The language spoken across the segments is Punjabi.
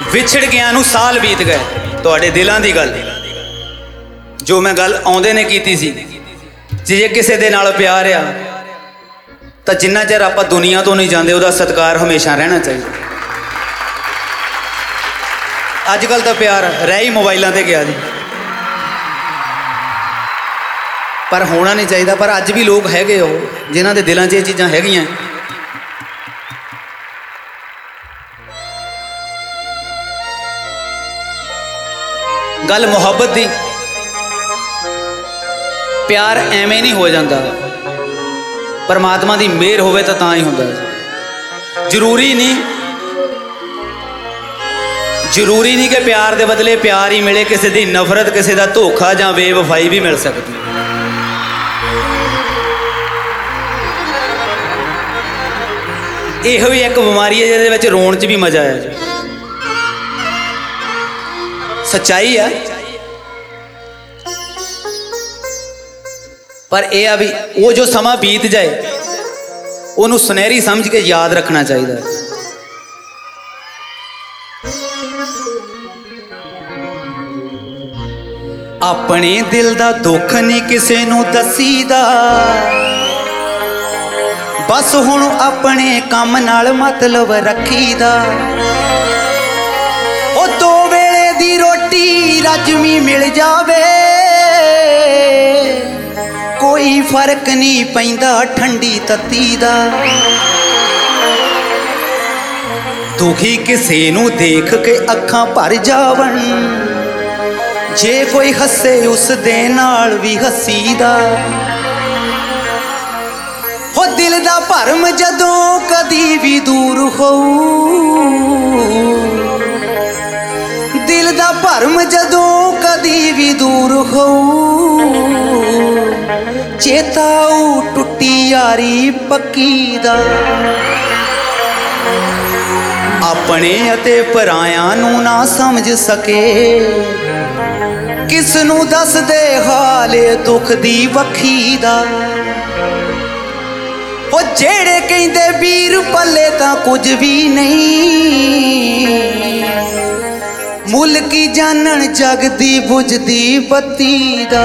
ਵਿਛੜ ਗਿਆ ਨੂੰ ਸਾਲ ਬੀਤ ਗਏ। ਤੁਹਾਡੇ ਦਿਲਾਂ ਦੀ ਗੱਲ ਜੋ ਮੈਂ ਗੱਲ ਆਉਂਦੇ ਨੇ ਕੀਤੀ ਸੀ, ਜੇ ਕਿਸੇ ਦੇ ਨਾਲ ਪਿਆਰ ਆ ਤਾਂ ਜਿੰਨਾ ਚਿਰ ਆਪਾਂ ਦੁਨੀਆ ਤੋਂ ਨਹੀਂ ਜਾਂਦੇ ਉਹਦਾ ਸਤਿਕਾਰ ਹਮੇਸ਼ਾ ਰਹਿਣਾ ਚਾਹੀਦਾ। ਅੱਜ ਕੱਲ੍ਹ ਤਾਂ ਪਿਆਰ ਰਹਿ ਹੀ ਮੋਬਾਈਲਾਂ ਤੇ ਗਿਆ ਜੀ, ਪਰ ਹੋਣਾ ਨਹੀਂ ਚਾਹੀਦਾ। ਪਰ ਅੱਜ ਵੀ ਲੋਕ ਹੈਗੇ ਉਹ ਜਿਨ੍ਹਾਂ ਦੇ ਦਿਲਾਂ 'ਚ ਇਹ ਚੀਜ਼ਾਂ ਹੈਗੀਆਂ। ਗੱਲ ਮੁਹੱਬਤ ਦੀ, ਪਿਆਰ ਐਵੇਂ ਨਹੀਂ ਹੋ ਜਾਂਦਾ, ਪਰਮਾਤਮਾ ਦੀ ਮਿਹਰ ਹੋਵੇ ਤਾਂ ਹੀ ਹੁੰਦਾ। ਜ਼ਰੂਰੀ ਨਹੀਂ ਕਿ ਪਿਆਰ ਦੇ ਬਦਲੇ ਪਿਆਰ ਹੀ ਮਿਲੇ, ਕਿਸੇ ਦੀ ਨਫ਼ਰਤ, ਕਿਸੇ ਦਾ ਧੋਖਾ ਜਾਂ ਬੇਵਫਾਈ ਵੀ ਮਿਲ ਸਕਦੀ। ਇਹੋ ਹੀ ਇੱਕ ਬਿਮਾਰੀ ਹੈ ਜਿਹਦੇ ਵਿੱਚ ਰੋਣ 'ਚ ਵੀ ਮਜ਼ਾ ਆਇਆ। ਸੱਚਾਈ ਆ, ਪਰ ਇਹ ਆ ਵੀ ਉਹ ਜੋ ਸਮਾਂ ਬੀਤ ਜਾਏ ਉਹਨੂੰ ਸੁਨਹਿਰੀ ਸਮਝ ਕੇ ਯਾਦ ਰੱਖਣਾ ਚਾਹੀਦਾ। ਆਪਣੇ ਦਿਲ ਦਾ ਦੁੱਖ ਨਹੀਂ ਕਿਸੇ ਨੂੰ ਦੱਸੀਦਾ, ਬਸ ਹੁਣ ਆਪਣੇ ਕੰਮ ਨਾਲ ਮਤਲਬ ਰੱਖੀਦਾ। ਉਹ ਦੋ ਵੇਲੇ ਦੀ ਰੋਟੀ ਰੱਜਵੀਂ ਮਿਲ ਜਾਵੇ, ਕੋਈ ਫਰਕ ਨਹੀਂ ਪੈਂਦਾ ਠੰਡੀ ਤੱਤੀ ਦਾ। ਦੁਖੀ ਕਿਸੇ ਨੂੰ ਦੇਖ ਕੇ ਅੱਖਾਂ ਭਰ ਜਾਵਣ, ਜੇ ਕੋਈ ਹੱਸੇ ਉਸ ਦੇ ਨਾਲ ਵੀ ਹੱਸੀਦਾ। ਹੋ ਦਿਲ ਦਾ ਭਰਮ ਜਦੋਂ ਕਦੀ ਵੀ ਦੂਰ ਹੋਊ, ਦਿਲ ਦਾ ਭਰਮ ਜਦੋਂ ਕਦੀ ਵੀ ਦੂਰ ਹੋਊ, ਚੇਤਾਊ ਟੁੱਟੀ ਯਾਰੀ ਪੱਕੀ ਦਾ। ਆਪਣੇ ਅਤੇ ਪਰਾਇਆਂ ਨੂੰ ਨਾ ਸਮਝ ਸਕੇ, ਕਿਸ ਨੂੰ ਦੱਸਦੇ ਹਾਲੇ ਦੁੱਖ ਦੀ ਵੱਖੀ ਦਾ। ਉਹ ਜਿਹੜੇ ਕਹਿੰਦੇ ਵੀਰ ਪੱਲੇ ਤਾਂ ਕੁਝ ਵੀ ਨਹੀਂ, ਮੁੱਲ ਕੀ ਜਾਣਨ ਜਗਦੀ ਬੁਝਦੀ ਬੱਤੀ ਦਾ।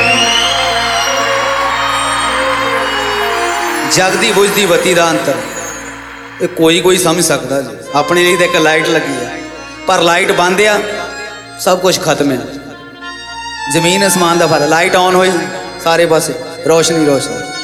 ਜਗਦੀ ਬੁਝਦੀ ਬੱਤੀ ਦਾ ਅੰਤਰ ਇਹ ਕੋਈ ਸਮਝ ਸਕਦਾ ਜੀ। ਆਪਣੇ ਲਈ ਤਾਂ ਇੱਕ ਲਾਈਟ ਲੱਗੀ ਆ, ਪਰ ਲਾਈਟ ਬੰਦ ਆ ਸਭ ਕੁਝ ਖਤਮ ਆ। ਜ਼ਮੀਨ ਅਸਮਾਨ ਦਾ ਫਰਕ, ਲਾਈਟ ਆਨ ਹੋਈ ਸਾਰੇ ਪਾਸੇ ਰੋਸ਼ਨੀ।